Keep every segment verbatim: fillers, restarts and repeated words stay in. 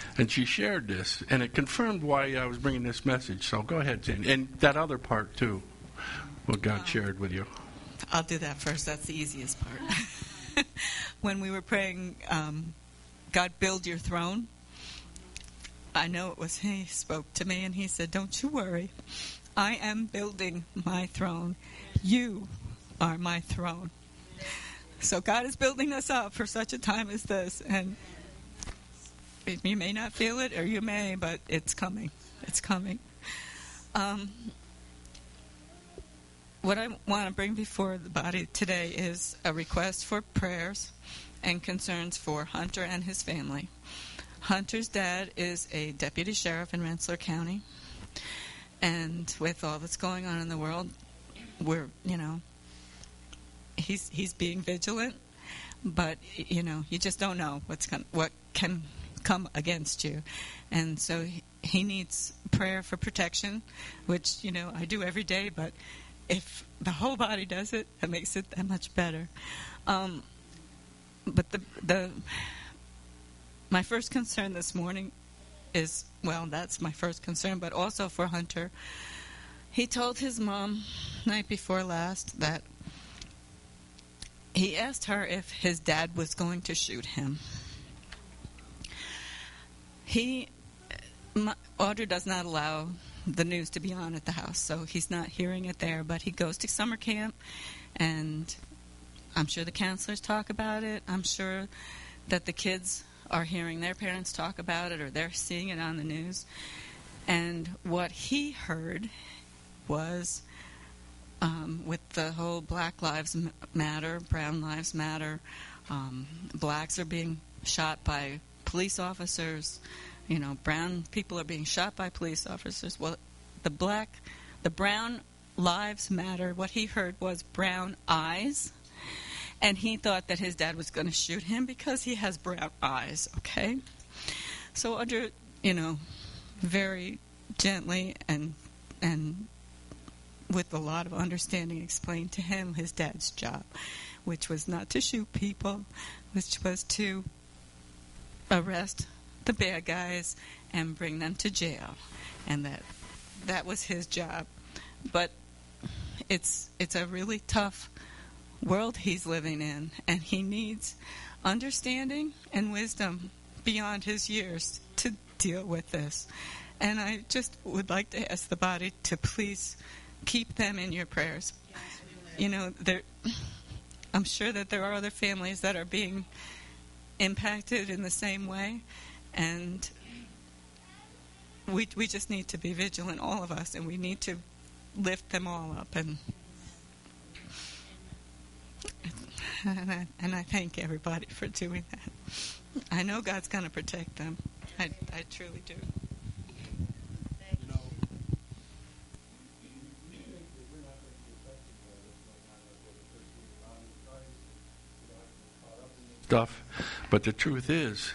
And she shared this, and it confirmed why I was bringing this message. So go ahead, Sandy. And that other part, too, what God um, shared with you. I'll do that first. That's the easiest part. When we were praying, um, God, build your throne, I know it was He spoke to me, and He said, don't you worry. I am building my throne. You are my throne. So God is building us up for such a time as this, and you may not feel it, or you may, but it's coming. It's coming. Um, what I want to bring before the body today is a request for prayers and concerns for Hunter and his family. Hunter's dad is a deputy sheriff in Rensselaer County, and with all that's going on in the world, we're, you know, he's he's being vigilant, but, you know, you just don't know what's con- what can come against you. And so he, he needs prayer for protection, which, you know, I do every day, but if the whole body does it, it makes it that much better. Um, but the the my first concern this morning is, well, that's my first concern, but also for Hunter. He told his mom night before last that he asked her if his dad was going to shoot him. He, my, Audrey does not allow the news to be on at the house, so he's not hearing it there, but he goes to summer camp, and I'm sure the counselors talk about it. I'm sure that the kids are hearing their parents talk about it, or they're seeing it on the news. And what he heard was, um, with the whole Black Lives Matter, Brown Lives Matter, um, blacks are being shot by police officers, you know, brown people are being shot by police officers. Well, the black, the brown lives matter. What he heard was brown eyes. And he thought that his dad was going to shoot him because he has brown eyes, okay? So under, you know, very gently and and with a lot of understanding, explained to him his dad's job, which was not to shoot people, which was to arrest the bad guys and bring them to jail. And that that was his job. But it's it's a really tough world he's living in, and he needs understanding and wisdom beyond his years to deal with this. And I just would like to ask the body to please keep them in your prayers. You know, there, I'm sure that there are other families that are being impacted in the same way, and we we just need to be vigilant, all of us, and we need to lift them all up. And And I, and I thank everybody for doing that. I know God's going to protect them. I, I truly do. Stuff, but the truth is,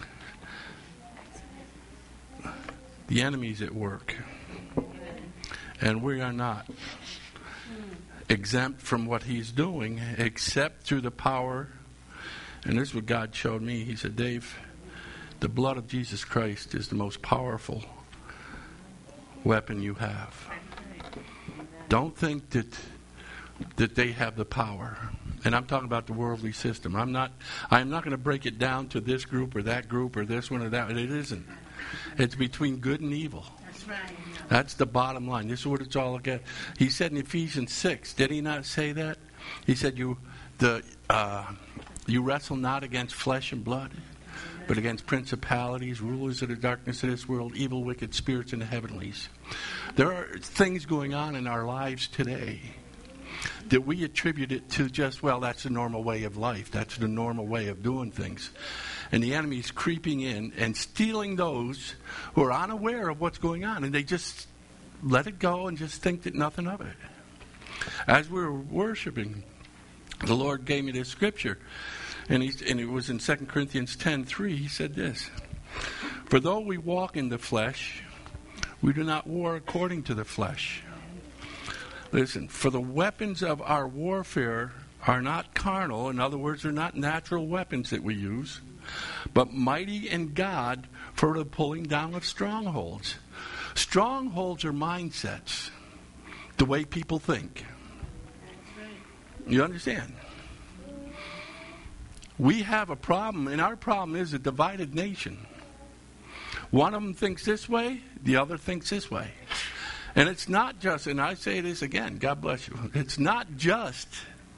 the enemy's at work, and we are not exempt from what he's doing, except through the power. And this is what God showed me. He said, Dave, the blood of Jesus Christ is the most powerful weapon you have. Don't think that that they have the power. And I'm talking about the worldly system. I'm not I'm not going to break it down to this group or that group or this one or that. It isn't. It's between good and evil. That's right. That's the bottom line. This is what it's all about. He said in Ephesians six, did he not say that? He said, "You, the, uh, you wrestle not against flesh and blood, but against principalities, rulers of the darkness of this world, evil, wicked spirits in the heavenlies." There are things going on in our lives today that we attribute it to just, well, that's the normal way of life. That's the normal way of doing things. And the enemy's creeping in and stealing those who are unaware of what's going on. And they just let it go and just think that nothing of it. As we were worshiping, the Lord gave me this scripture. And, he, and it was in Second Corinthians ten three. He said this: "For though we walk in the flesh, we do not war according to the flesh." Listen, for the weapons of our warfare are not carnal. In other words, they're not natural weapons that we use, but mighty in God for the pulling down of strongholds. Strongholds are mindsets, the way people think. You understand? We have a problem, and our problem is a divided nation. One of them thinks this way, the other thinks this way. And it's not just, and I say this again, God bless you, it's not just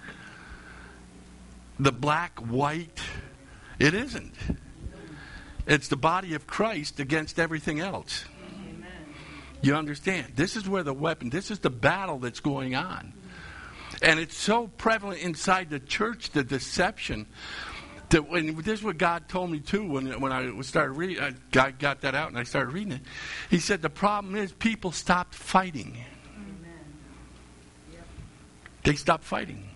the black, white. It isn't. It's the body of Christ against everything else. Amen. You understand? This is where the weapon, this is the battle that's going on. And it's so prevalent inside the church, the deception, that when this is what God told me too when when I started reading, I got, got that out and I started reading it. He said the problem is people stopped fighting. Amen. Yep. They stopped fighting.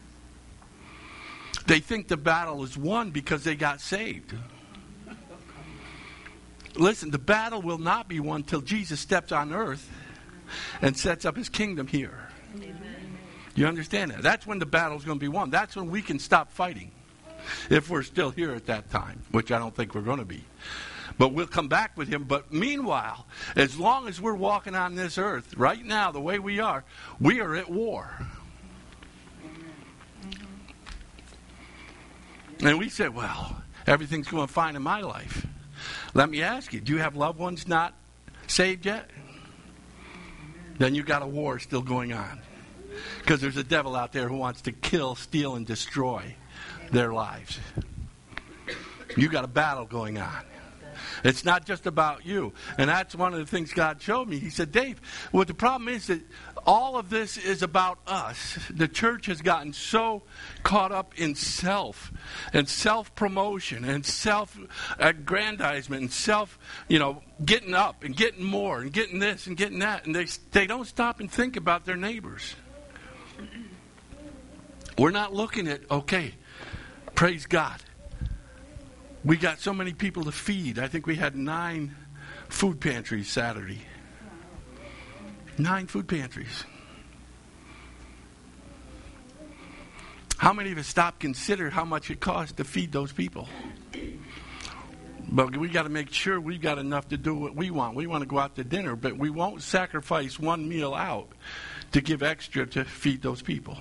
They think the battle is won because they got saved. Listen, the battle will not be won till Jesus steps on earth and sets up his kingdom here. Amen. You understand that? That's when the battle's going to be won. That's when we can stop fighting. If we're still here at that time, which I don't think we're going to be. But we'll come back with him. But meanwhile, as long as we're walking on this earth, right now, the way we are, we are at war. Mm-hmm. And we say, well, everything's going fine in my life. Let me ask you, do you have loved ones not saved yet? Then you got a war still going on. Because there's a devil out there who wants to kill, steal, and destroy their lives. You got a battle going on. It's not just about you. And that's one of the things God showed me. He said, Dave, what the problem is that all of this is about us. The church has gotten so caught up in self and self-promotion and self-aggrandizement and self, you know, getting up and getting more and getting this and getting that. And they, they don't stop and think about their neighbors. We're not looking at, okay, praise God. We got so many people to feed. I think we had nine food pantries Saturday. Nine food pantries. How many of us stop consider how much it costs to feed those people? But we got to make sure we've got enough to do what we want. We want to go out to dinner, but we won't sacrifice one meal out to give extra to feed those people.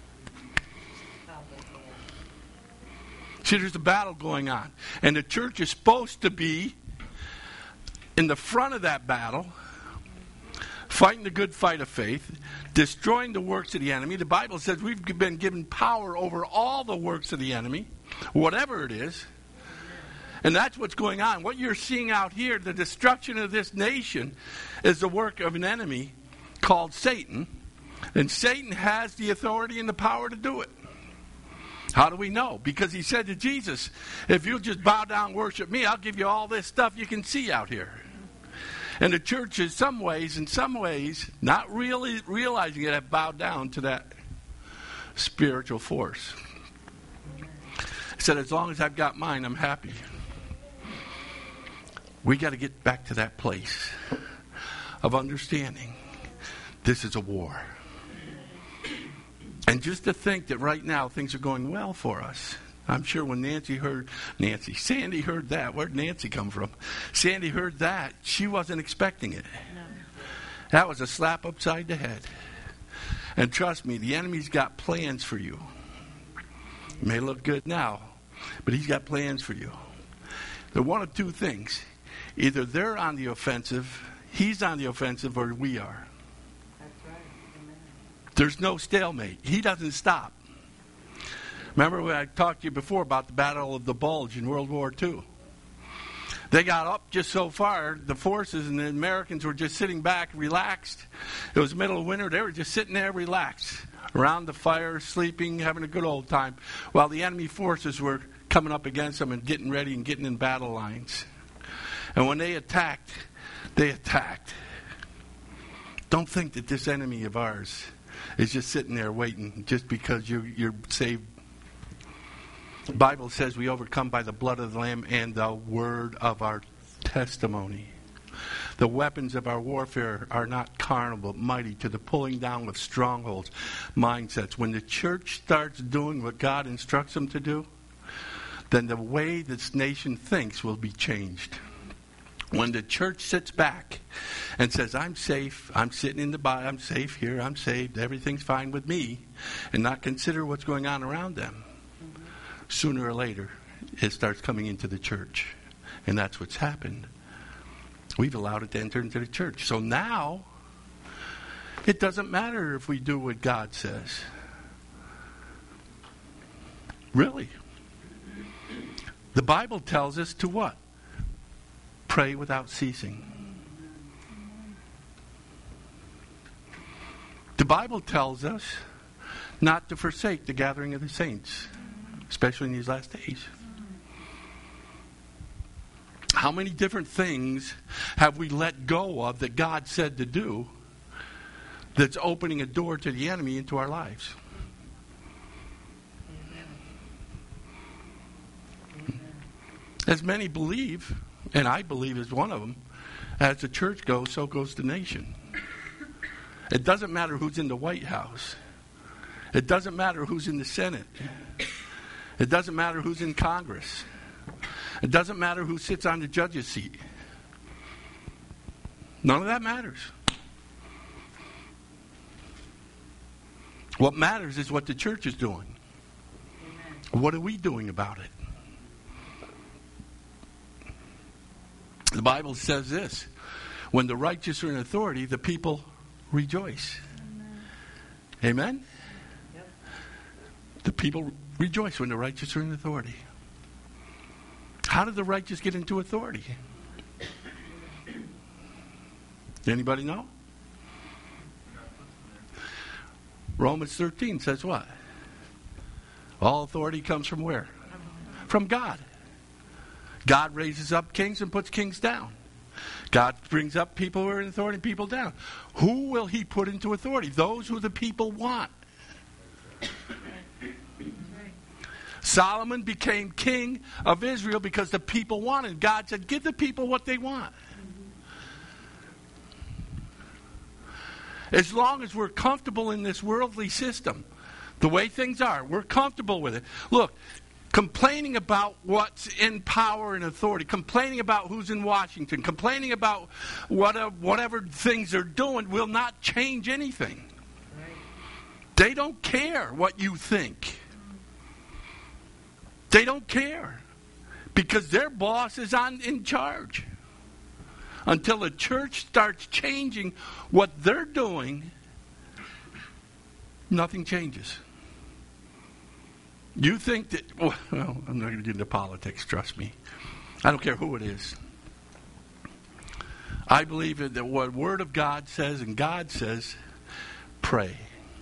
See, there's a battle going on. And the church is supposed to be in the front of that battle, fighting the good fight of faith, destroying the works of the enemy. The Bible says we've been given power over all the works of the enemy, whatever it is. And that's what's going on. What you're seeing out here, the destruction of this nation, is the work of an enemy called Satan. And Satan has the authority and the power to do it. How do we know? Because he said to Jesus, if you'll just bow down and worship me, I'll give you all this stuff you can see out here. And the church, in some ways, in some ways, not really realizing it, have bowed down to that spiritual force. He said, as long as I've got mine, I'm happy. We got to get back to that place of understanding this is a war. And just to think that right now things are going well for us. I'm sure when Nancy heard, Nancy, Sandy heard that. Where'd Nancy come from? Sandy heard that. She wasn't expecting it. No. That was a slap upside the head. And trust me, the enemy's got plans for you. It may look good now, but he's got plans for you. They're one of two things. Either they're on the offensive, he's on the offensive, or we are. There's no stalemate. He doesn't stop. Remember when I talked to you before about the Battle of the Bulge in World War Two? They got up just so far, the forces and the Americans were just sitting back, relaxed. It was the middle of winter. They were just sitting there relaxed, around the fire, sleeping, having a good old time, while the enemy forces were coming up against them and getting ready and getting in battle lines. And when they attacked, they attacked. Don't think that this enemy of ours is just sitting there waiting just because you're, you're saved. The Bible says we overcome by the blood of the Lamb and the word of our testimony. The weapons of our warfare are not carnal, but mighty to the pulling down of strongholds, mindsets. When the church starts doing what God instructs them to do, then the way this nation thinks will be changed. When the church sits back and says, I'm safe, I'm sitting in the Bible, I'm safe here, I'm saved, everything's fine with me, and not consider what's going on around them, mm-hmm. sooner or later, it starts coming into the church. And that's what's happened. We've allowed it to enter into the church. So now, it doesn't matter if we do what God says. Really. The Bible tells us to what? Pray without ceasing. The Bible tells us not to forsake the gathering of the saints, especially in these last days. How many different things have we let go of that God said to do that's opening a door to the enemy into our lives? As many believe, and I believe is one of them, as the church goes, so goes the nation. It doesn't matter who's in the White House. It doesn't matter who's in the Senate. It doesn't matter who's in Congress. It doesn't matter who sits on the judge's seat. None of that matters. What matters is what the church is doing. Amen. What are we doing about it? The Bible says this: when the righteous are in authority, the people rejoice. Amen? Amen? Yep. The people rejoice when the righteous are in authority. How did the righteous get into authority? Anybody know? Romans thirteen says what? All authority comes from where? From God. God raises up kings and puts kings down. God brings up people who are in authority and people down. Who will he put into authority? Those who the people want. Solomon became king of Israel because the people wanted. God said, give the people what they want. As long as we're comfortable in this worldly system, the way things are, we're comfortable with it. Look, complaining about what's in power and authority, complaining about who's in Washington, complaining about whatever, whatever things they're doing will not change anything. They don't care what you think. They don't care because their boss is on in charge. Until the church starts changing what they're doing, nothing changes. You think that, well, I'm not going to get into politics, trust me. I don't care who it is. I believe that what the Word of God says and God says, pray.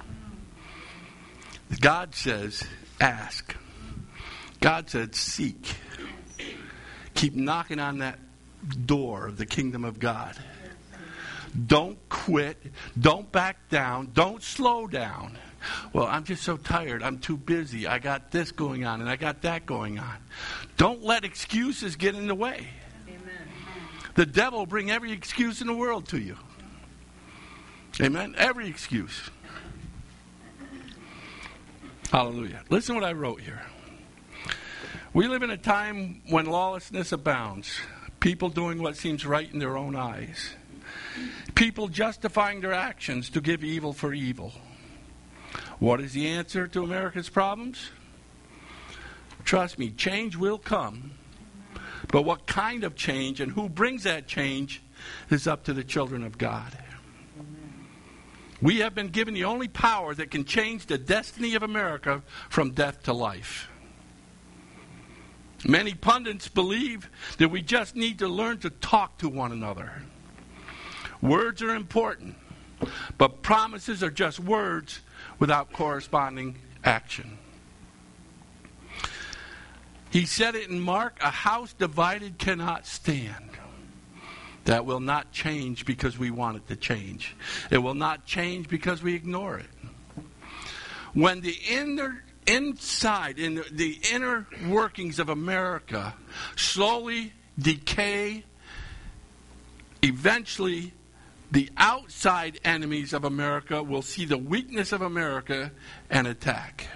God says, ask. God said, seek. Keep knocking on that door of the kingdom of God. Don't quit. Don't back down. Don't slow down. Well, I'm just so tired. I'm too busy. I got this going on and I got that going on. Don't let excuses get in the way. Amen. The devil will bring every excuse in the world to you. Amen? Every excuse. Hallelujah. Listen to what I wrote here. We live in a time when lawlessness abounds. People doing what seems right in their own eyes. People justifying their actions to give evil for evil. What is the answer to America's problems? Trust me, change will come. But what kind of change and who brings that change is up to the children of God. We have been given the only power that can change the destiny of America from death to life. Many pundits believe that we just need to learn to talk to one another. Words are important, but promises are just words without corresponding action. He said it in Mark, a house divided cannot stand. That will not change because we want it to change. It will not change because we ignore it. When the inner inside, in the inner workings of America, slowly decay, eventually the outside enemies of America will see the weakness of America and attack.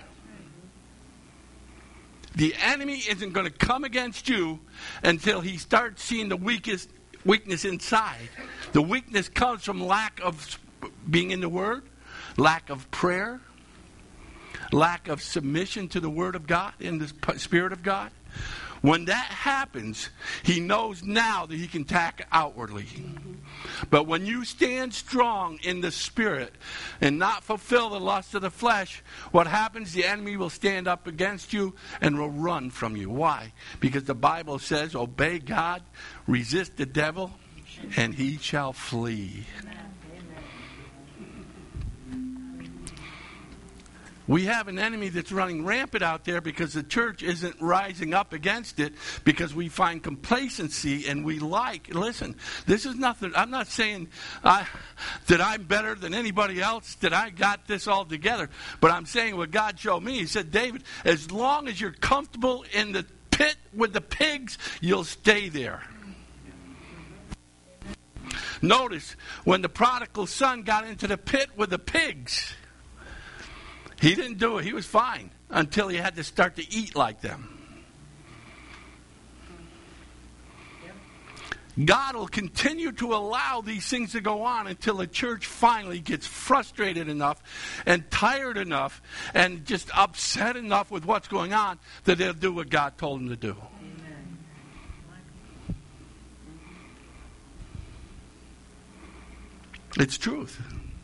The enemy isn't going to come against you until he starts seeing the weakest weakness inside. The weakness comes from lack of being in the Word, lack of prayer, lack of submission to the Word of God and the Spirit of God. When that happens, he knows now that he can attack outwardly. But when you stand strong in the Spirit and not fulfill the lust of the flesh, what happens? The enemy will stand up against you and will run from you. Why? Because the Bible says, obey God, resist the devil, and he shall flee. We have an enemy that's running rampant out there because the church isn't rising up against it, because we find complacency and we like, listen, this is nothing, I'm not saying I, that I'm better than anybody else, that I got this all together, but I'm saying what God showed me. He said, David, as long as you're comfortable in the pit with the pigs, you'll stay there. Notice, when the prodigal son got into the pit with the pigs, he didn't do it. He was fine until he had to start to eat like them. God will continue to allow these things to go on until the church finally gets frustrated enough and tired enough and just upset enough with what's going on that they'll do what God told them to do. Amen. It's truth.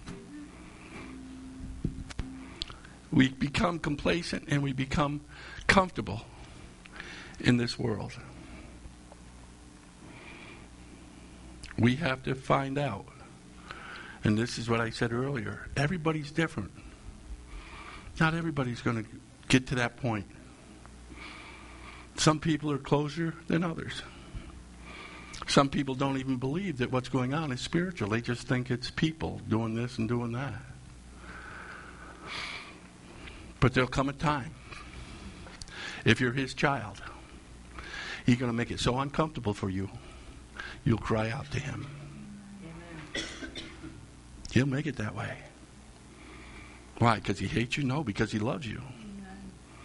We become complacent and we become comfortable in this world. We have to find out. And this is what I said earlier. Everybody's different. Not everybody's going to get to that point. Some people are closer than others. Some people don't even believe that what's going on is spiritual. They just think it's people doing this and doing that. But there'll come a time, if you're his child, he's going to make it so uncomfortable for you, you'll cry out to him. Amen. He'll make it that way. Why? Because he hates you? No, because he loves you. Amen.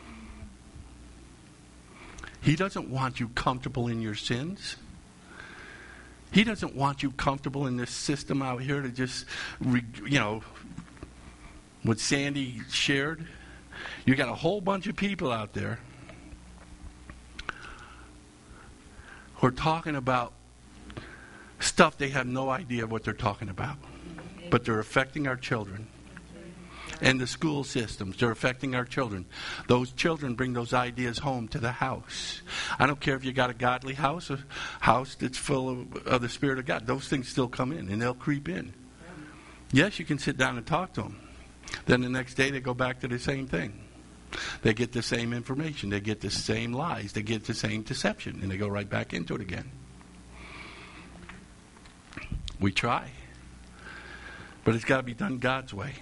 He doesn't want you comfortable in your sins. He doesn't want you comfortable in this system out here to just, you know, what Sandy shared. You got a whole bunch of people out there who are talking about stuff they have no idea what they're talking about. But they're affecting our children. And the school systems, they're affecting our children. Those children bring those ideas home to the house. I don't care if you got a godly house, a house that's full of, of the Spirit of God. Those things still come in and they'll creep in. Yes, you can sit down and talk to them. Then the next day they go back to the same thing. They get the same information. They get the same lies. They get the same deception. And they go right back into it again. We try. But it's got to be done God's way.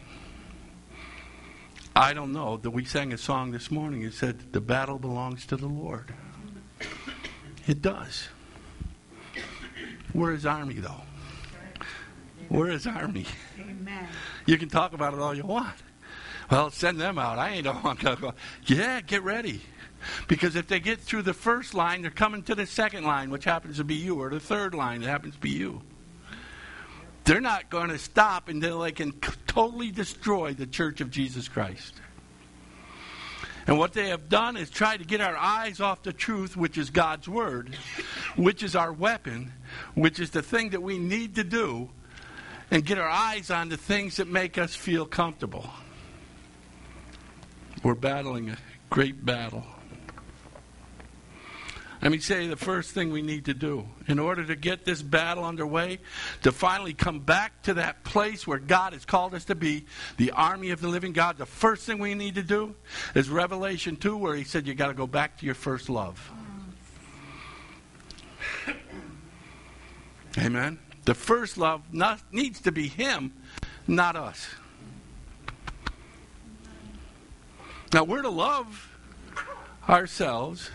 I don't know. That we sang a song this morning. It said, the battle belongs to the Lord. It does. We're his army, though. We're his army. Amen. You can talk about it all you want. Well, send them out. I ain't don't want to go. Yeah, get ready. Because if they get through the first line, they're coming to the second line, which happens to be you, or the third line, that happens to be you. They're not going to stop until they can totally destroy the Church of Jesus Christ. And what they have done is try to get our eyes off the truth, which is God's Word, which is our weapon, which is the thing that we need to do, and get our eyes on the things that make us feel comfortable. We're battling a great battle. Let me say the first thing we need to do in order to get this battle underway, to finally come back to that place where God has called us to be, the army of the living God. The first thing we need to do is Revelation two, where he said you got to go back to your first love. Amen. The first love not, needs to be him, not us. Now we're to love ourselves,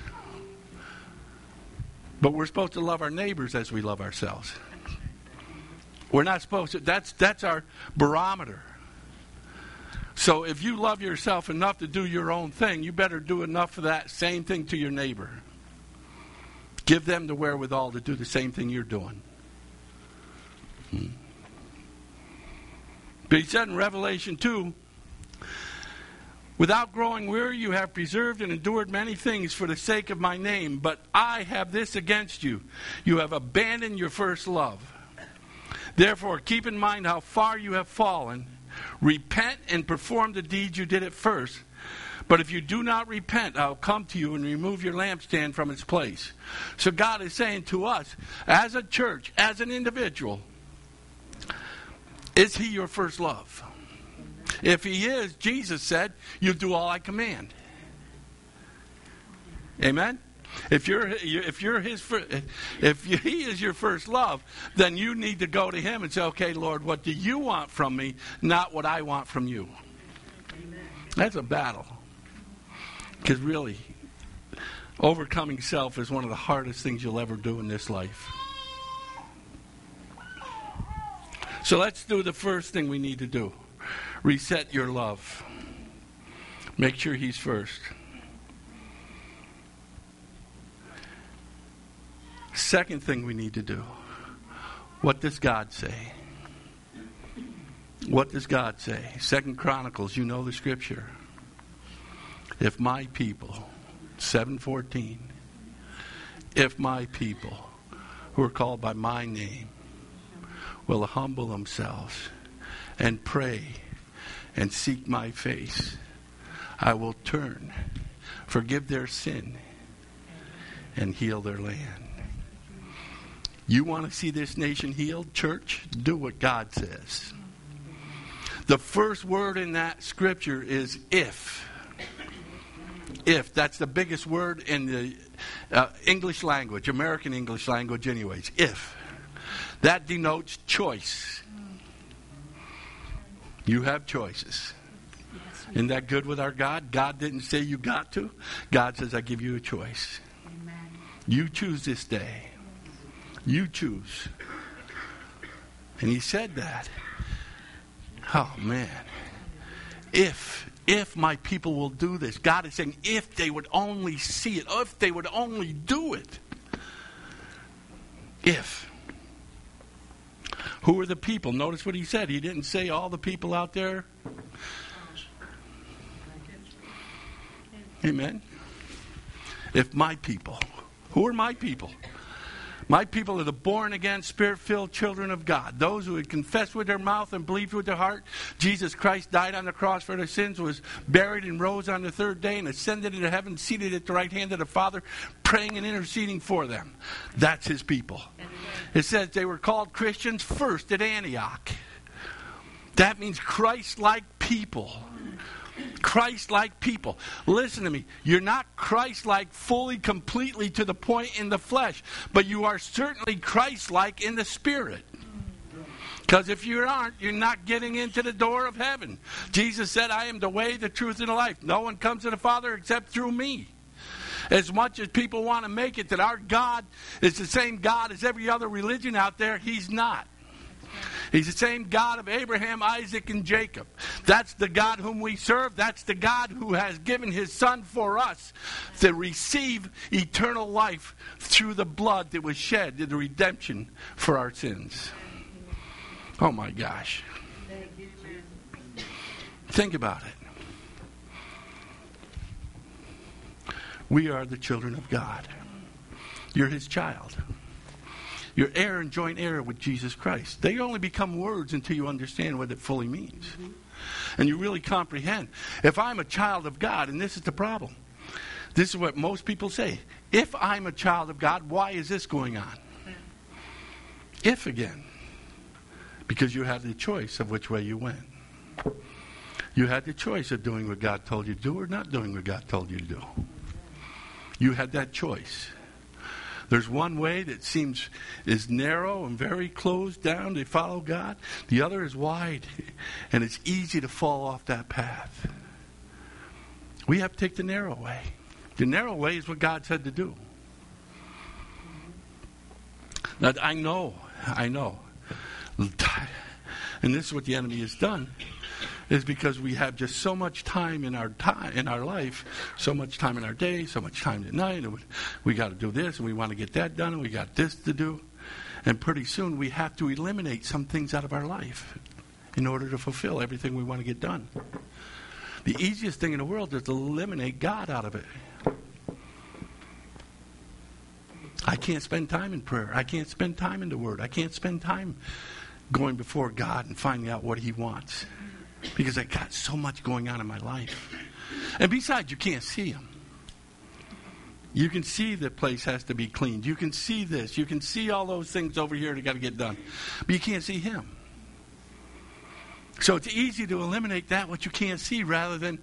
but we're supposed to love our neighbors as we love ourselves. We're not supposed to. That's that's our barometer. So if you love yourself enough to do your own thing, you better do enough of that same thing to your neighbor. Give them the wherewithal to do the same thing you're doing. Hmm. But he said in Revelation two, without growing weary, you have preserved and endured many things for the sake of my name. But I have this against you. You have abandoned your first love. Therefore, keep in mind how far you have fallen. Repent and perform the deeds you did at first. But if you do not repent, I'll come to you and remove your lampstand from its place. So God is saying to us, as a church, as an individual, is he your first love? If he is, Jesus said, you do all I command. Amen? If you're if you're his if he is your first love, then you need to go to him and say, okay, Lord, what do you want from me, not what I want from you? Amen. That's a battle. Because really, overcoming self is one of the hardest things you'll ever do in this life. So let's do the first thing we need to do. Reset your love. Make sure he's first. Second thing we need to do. What does God say? What does God say? Second Chronicles, you know the scripture. If my people, seven fourteen, if my people who are called by my name will humble themselves and pray and seek my face, I will turn, forgive their sin, and heal their land. You want to see this nation healed, church? Do what God says. The first word in that scripture is if. If. That's the biggest word in the uh, English language, American English language anyways. If. That denotes choice. You have choices. Isn't that good with our God? God didn't say you got to. God says, I give you a choice. Amen. You choose this day. You choose. And he said that. Oh, man. If, if my people will do this. God is saying, if they would only see it. If they would only do it. If. Who are the people? Notice what he said. He didn't say all the people out there. Amen. If my people. Who are my people? My people are the born-again, spirit-filled children of God. Those who would confess with their mouth and believe with their heart Jesus Christ died on the cross for their sins, was buried and rose on the third day and ascended into heaven, seated at the right hand of the Father, praying and interceding for them. That's his people. It says they were called Christians first at Antioch. That means Christ-like people. Christ-like people. Listen to me. You're not Christ-like fully, completely to the point in the flesh, but you are certainly Christ-like in the spirit. Because if you aren't, you're not getting into the door of heaven. Jesus said, I am the way, the truth, and the life. No one comes to the Father except through me. As much as people want to make it that our God is the same God as every other religion out there, he's not. He's the same God of Abraham, Isaac, and Jacob. That's the God whom we serve. That's the God who has given his Son for us to receive eternal life through the blood that was shed in the redemption for our sins. Oh my gosh. Think about it. We are the children of God. You're his child. You're heir and joint heir with Jesus Christ. They only become words until you understand what it fully means. Mm-hmm. And you really comprehend. If I'm a child of God, and this is the problem. This is what most people say. If I'm a child of God, why is this going on? If again. Because you had the choice of which way you went. You had the choice of doing what God told you to do or not doing what God told you to do. You had that choice. There's one way that seems is narrow and very closed down to follow God. The other is wide, and it's easy to fall off that path. We have to take the narrow way. The narrow way is what God said to do. Now, I know, I know, and this is what the enemy has done, is because we have just so much time in our time in our life, so much time in our day, so much time at night, and we, we got to do this, and we want to get that done, and we got this to do. And pretty soon we have to eliminate some things out of our life in order to fulfill everything we want to get done. The easiest thing in the world is to eliminate God out of it. I can't spend time in prayer. I can't spend time in the Word. I can't spend time going before God and finding out what He wants. Because I got so much going on in my life. And besides, you can't see Him. You can see the place has to be cleaned. You can see this. You can see all those things over here that got to get done. But you can't see Him. So it's easy to eliminate that what you can't see rather than...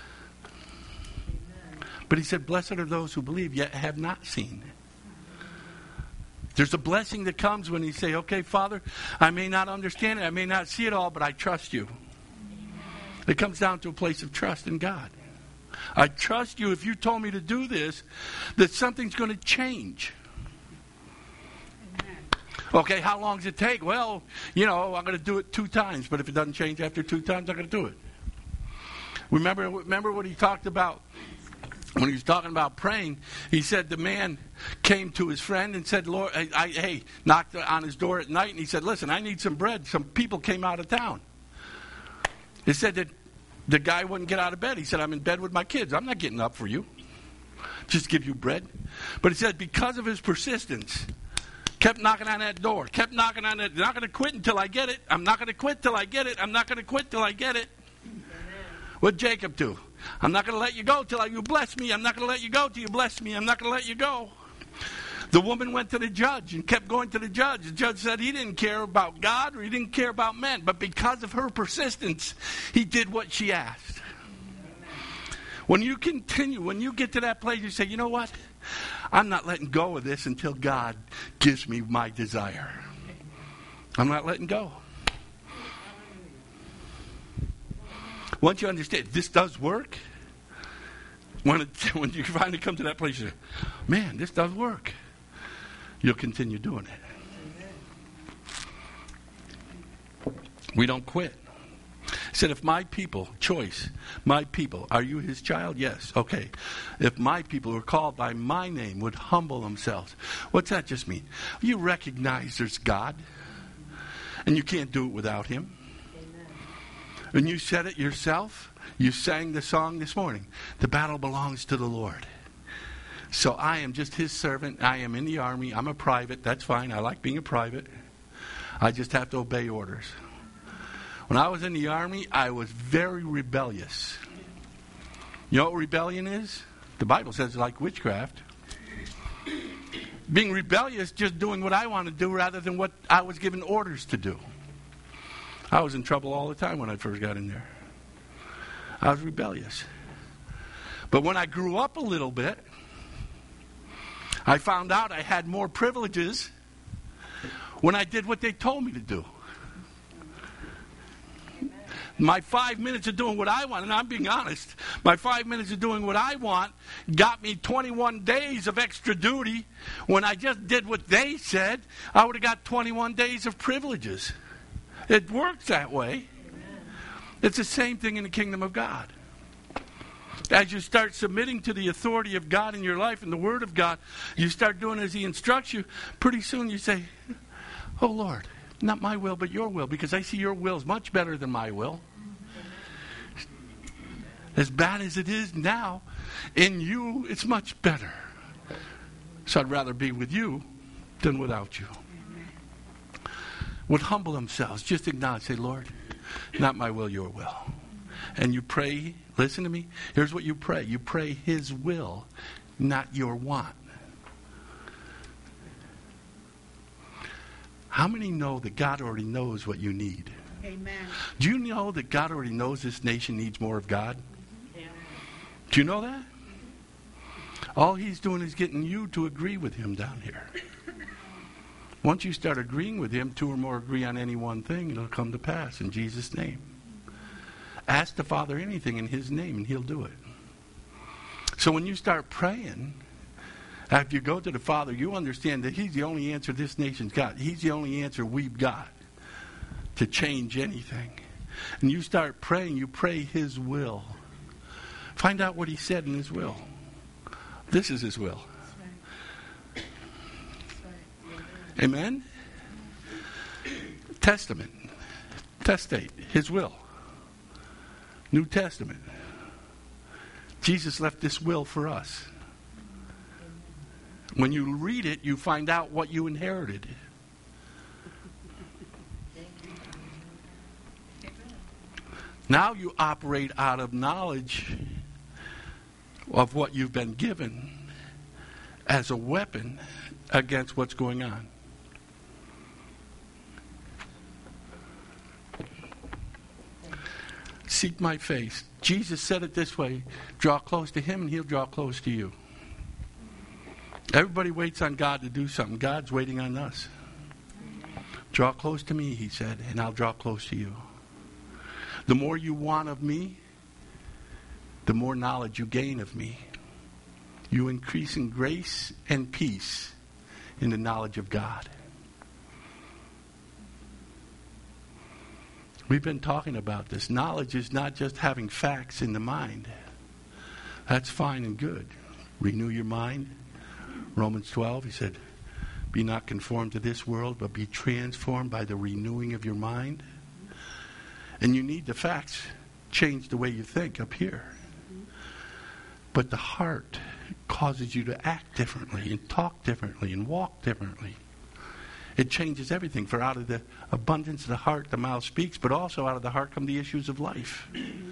But He said, blessed are those who believe yet have not seen. There's a blessing that comes when you say, okay, Father, I may not understand it, I may not see it all, but I trust you. It comes down to a place of trust in God. I trust you if you told me to do this, that something's going to change. Amen. Okay, how long does it take? Well, you know, I'm going to do it two times, but if it doesn't change after two times, I'm going to do it. Remember, remember what he talked about? When he was talking about praying, he said the man came to his friend and said, Lord, I, I, hey, knocked on his door at night, and he said, listen, I need some bread. Some people came out of town. He said that the guy wouldn't get out of bed. He said, I'm in bed with my kids. I'm not getting up for you. Just give you bread. But he said because of his persistence, kept knocking on that door, kept knocking on it. Not going to quit until I get it. I'm not going to quit till I get it. I'm not going to quit till I get it. What'd Jacob do? I'm not going to let you go till you bless me. I'm not going to let you go till you bless me. I'm not going to let you go. The woman went to the judge and kept going to the judge. The judge said he didn't care about God or he didn't care about men. But because of her persistence, he did what she asked. When you continue, when you get to that place, you say, you know what? I'm not letting go of this until God gives me my desire. I'm not letting go. Once you understand this does work, when, it, when you finally come to that place, you say, man, this does work. You'll continue doing it. We don't quit. He said, if my people, choice, my people, are you his child? Yes. Okay. If my people who are called by my name would humble themselves. What's that just mean? You recognize there's God, and you can't do it without him. When you said it yourself, you sang the song this morning. The battle belongs to the Lord. So I am just his servant. I am in the army. I'm a private. That's fine. I like being a private. I just have to obey orders. When I was in the army, I was very rebellious. You know what rebellion is? The Bible says it's like witchcraft. Being rebellious, just doing what I want to do rather than what I was given orders to do. I was in trouble all the time when I first got in there. I was rebellious. But when I grew up a little bit, I found out I had more privileges when I did what they told me to do. My five minutes of doing what I want, and I'm being honest, my five minutes of doing what I want got me twenty-one days of extra duty. When I just did what they said, I would have got twenty-one days of privileges. It works that way. It's the same thing in the kingdom of God. As you start submitting to the authority of God in your life and the Word of God, you start doing as He instructs you, pretty soon you say, oh Lord, not my will but your will, because I see your will is much better than my will. As bad as it is now, in you it's much better. So I'd rather be with you than without you. Would humble themselves, just acknowledge, say, Lord, not my will, your will. And you pray, listen to me, here's what you pray. You pray his will, not your want. How many know that God already knows what you need? Amen. Do you know that God already knows this nation needs more of God? Yeah. Do you know that? All he's doing is getting you to agree with him down here. Once you start agreeing with him, two or more agree on any one thing, it'll come to pass in Jesus' name. Ask the Father anything in his name and he'll do it. So when you start praying, after you go to the Father, you understand that he's the only answer this nation's got. He's the only answer we've got to change anything. And you start praying, you pray his will. Find out what he said in his will. This is his will. Amen? Testament. Testate. His will. New Testament. Jesus left this will for us. When you read it, you find out what you inherited. Now you operate out of knowledge of what you've been given as a weapon against what's going on. Seek my face. Jesus said it this way: draw close to him and he'll draw close to you. Everybody waits on God to do something. God's waiting on us. Draw close to me, he said, and I'll draw close to you. The more you want of me, the more knowledge you gain of me. You increase in grace and peace in the knowledge of God. We've been talking about this. Knowledge is not just having facts in the mind. That's fine and good. Renew your mind. Romans twelve, he said, be not conformed to this world, but be transformed by the renewing of your mind. And you need the facts change the way you think up here. But the heart causes you to act differently and talk differently and walk differently. It changes everything. For out of the abundance of the heart, the mouth speaks, but also out of the heart come the issues of life.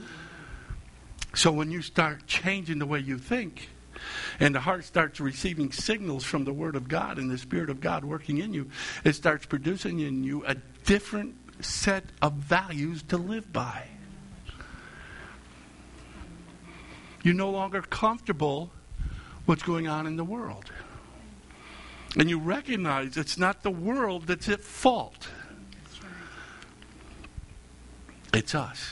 So when you start changing the way you think, and the heart starts receiving signals from the Word of God and the Spirit of God working in you, it starts producing in you a different set of values to live by. You're no longer comfortable what's going on in the world. And you recognize it's not the world that's at fault. It's us.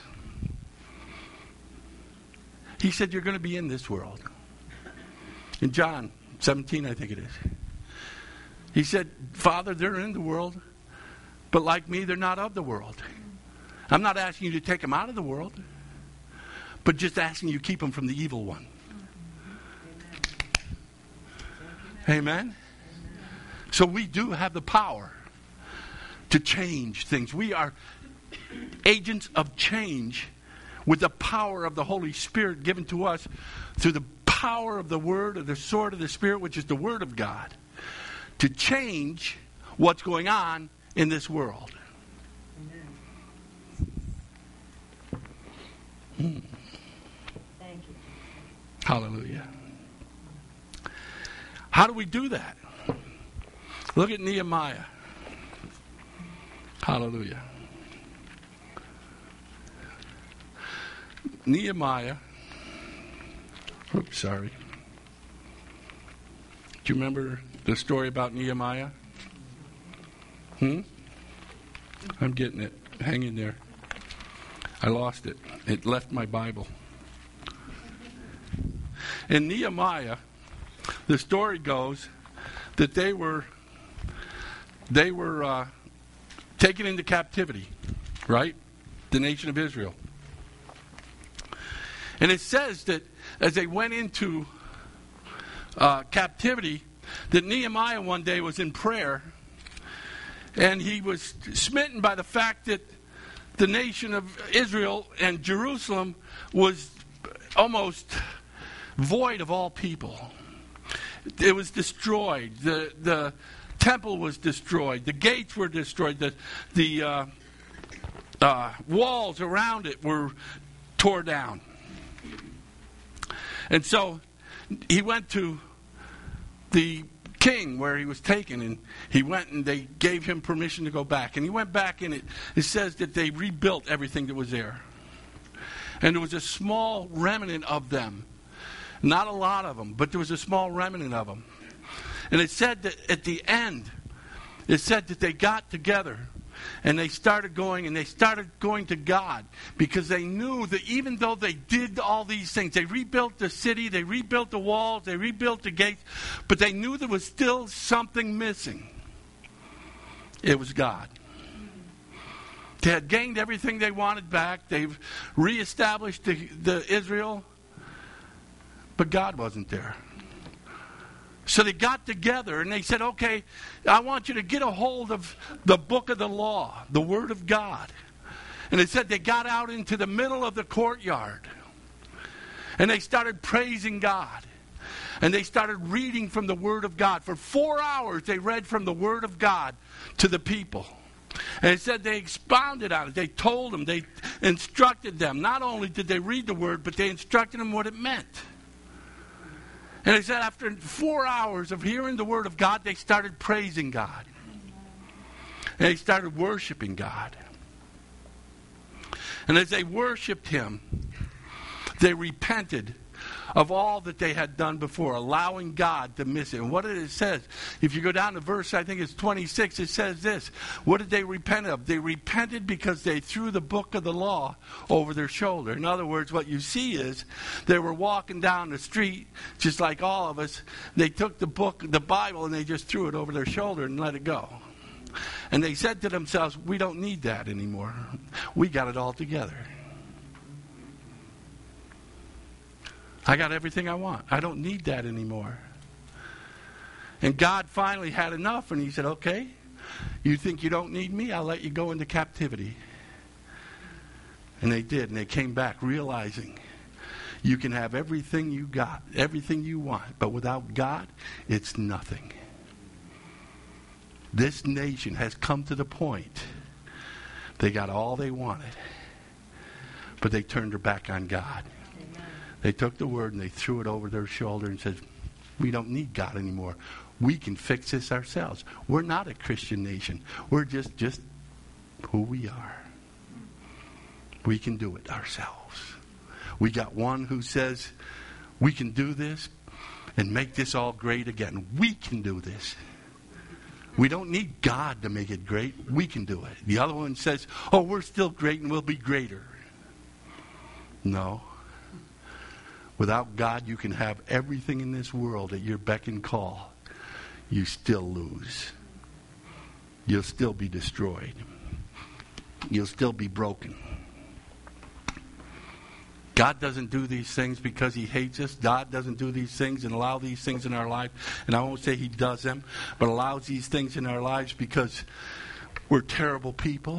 He said you're going to be in this world. In John seventeen, I think it is. He said, Father, they're in the world, but like me, they're not of the world. I'm not asking you to take them out of the world, but just asking you to keep them from the evil one. Amen? Amen? So we do have the power to change things. We are agents of change with the power of the Holy Spirit given to us through the power of the Word, of the sword of the Spirit, which is the Word of God, to change what's going on in this world. Hmm. Thank you. Hallelujah. How do we do that? Look at Nehemiah. Hallelujah. Nehemiah. Oops, sorry. Do you remember the story about Nehemiah? Hmm? I'm getting it. Hang in there. I lost it. It left my Bible. In Nehemiah, the story goes that they were they were uh, taken into captivity, right? The nation of Israel. And it says that as they went into uh, captivity, that Nehemiah one day was in prayer, and he was smitten by the fact that the nation of Israel and Jerusalem was almost void of all people. It was destroyed. The the temple was destroyed. The gates were destroyed. The the uh, uh, walls around it were tore down. And so he went to the king where he was taken, and he went and they gave him permission to go back. And he went back, and it, it says that they rebuilt everything that was there. And there was a small remnant of them. Not a lot of them, but there was a small remnant of them. And it said that at the end, it said that they got together and they started going and they started going to God, because they knew that even though they did all these things, they rebuilt the city, they rebuilt the walls, they rebuilt the gates, but they knew there was still something missing. It was God. They had gained everything they wanted back. They've reestablished the, the Israel, but God wasn't there. So they got together and they said, okay, I want you to get a hold of the book of the law, the Word of God. And it said they got out into the middle of the courtyard. And they started praising God. And they started reading from the Word of God. For four hours they read from the Word of God to the people. And it said they expounded on it. They told them, they instructed them. Not only did they read the Word, but they instructed them what it meant. And they said after four hours of hearing the Word of God, they started praising God. And they started worshiping God. And as they worshiped Him, they repented of all that they had done before, allowing God to miss it. And what did it says? If you go down to verse, I think it's twenty-six, it says this. What did they repent of? They repented because they threw the book of the law over their shoulder. In other words, what you see is they were walking down the street, just like all of us. They took the book, the Bible, and they just threw it over their shoulder and let it go. And they said to themselves, we don't need that anymore. We got it all together. I got everything I want. I don't need that anymore. And God finally had enough, and He said, okay, you think you don't need me? I'll let you go into captivity. And they did, and they came back realizing you can have everything you got, everything you want, but without God, it's nothing. This nation has come to the point they got all they wanted, but they turned their back on God. They took the Word and they threw it over their shoulder and said, we don't need God anymore. We can fix this ourselves. We're not a Christian nation. We're just, just who we are. We can do it ourselves. We got one who says we can do this and make this all great again. We can do this. We don't need God to make it great. We can do it. The other one says, oh, we're still great and we'll be greater. No. Without God, you can have everything in this world at your beck and call. You still lose. You'll still be destroyed. You'll still be broken. God doesn't do these things because He hates us. God doesn't do these things and allow these things in our life. And I won't say He does them, but allows these things in our lives because we're terrible people.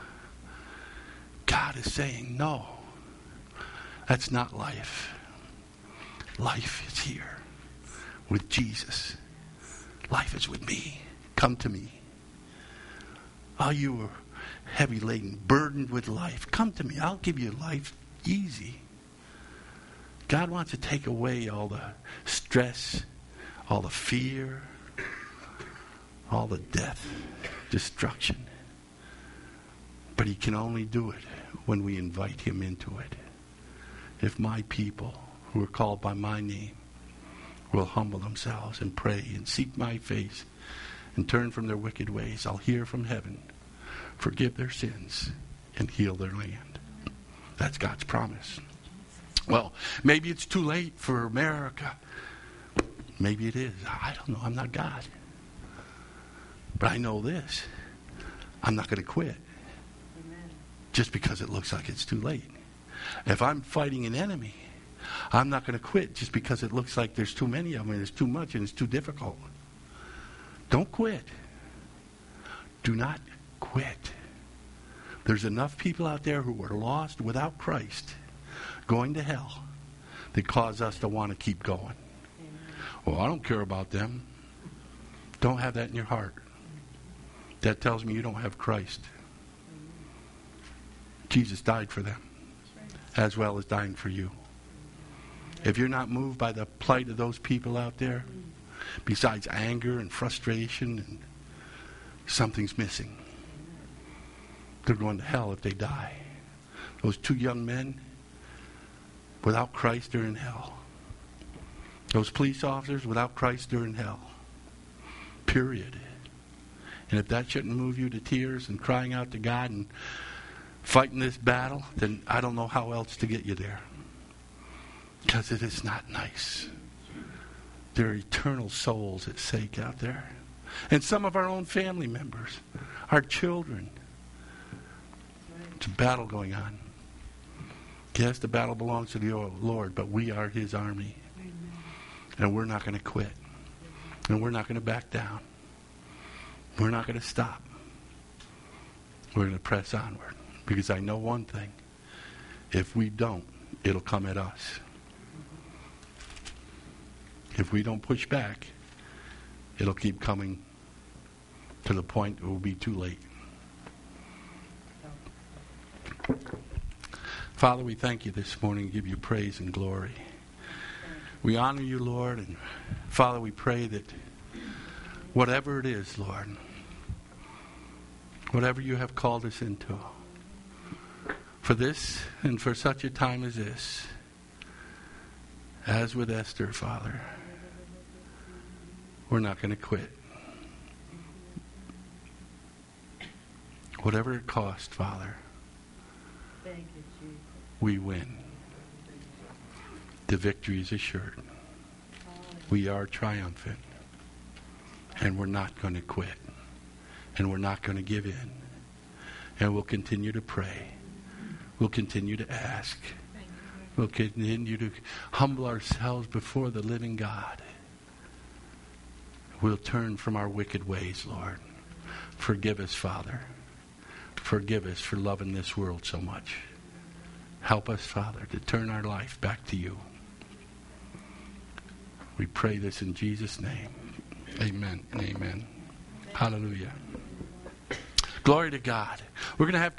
God is saying, no, that's not life. Life is here with Jesus. Life is with me. Come to me. Oh, you are heavy laden, burdened with life. Come to me. I'll give you life easy. God wants to take away all the stress, all the fear, all the death, destruction. But He can only do it when we invite Him into it. If my people who are called by my name will humble themselves and pray and seek my face and turn from their wicked ways, I'll hear from heaven, forgive their sins, and heal their land. That's God's promise. Well, maybe it's too late for America. Maybe it is. I don't know. I'm not God. But I know this. I'm not going to quit just because it looks like it's too late. If I'm fighting an enemy, I'm not going to quit just because it looks like there's too many of them and there's too much and it's too difficult. Don't quit. Do not quit. There's enough people out there who are lost without Christ, going to hell, that cause us to want to keep going. Amen. Well, I don't care about them. Don't have that in your heart. That tells me you don't have Christ. Jesus died for them, as well as dying for you. If you're not moved by the plight of those people out there, besides anger and frustration, and something's missing. They're going to hell if they die. Those two young men, without Christ, they're in hell. Those police officers, without Christ, they're in hell. Period. And if that shouldn't move you to tears and crying out to God and fighting this battle, then I don't know how else to get you there. Because it is not nice. There are eternal souls at stake out there. And some of our own family members, our children. It's a battle going on. Yes, the battle belongs to the Lord, but we are His army. And we're not going to quit. And we're not going to back down. We're not going to stop. We're going to press onward. Because I know one thing. If we don't, it'll come at us. If we don't push back, it'll keep coming to the point it will be too late. Father, we thank you this morning, give you praise and glory. We honor you, Lord, and Father, we pray that whatever it is, Lord, whatever you have called us into, for this and for such a time as this, as with Esther, Father, we're not going to quit. Whatever it costs, Father, Thank you, Jesus. we win. The victory is assured. We are triumphant. And we're not going to quit. And we're not going to give in. And we'll continue to pray. We'll continue to ask. We'll continue to humble ourselves before the living God. We'll turn from our wicked ways, Lord. Forgive us, Father. Forgive us for loving this world so much. Help us, Father, to turn our life back to you. We pray this in Jesus' name. Amen and amen. Hallelujah. Glory to God. We're going to have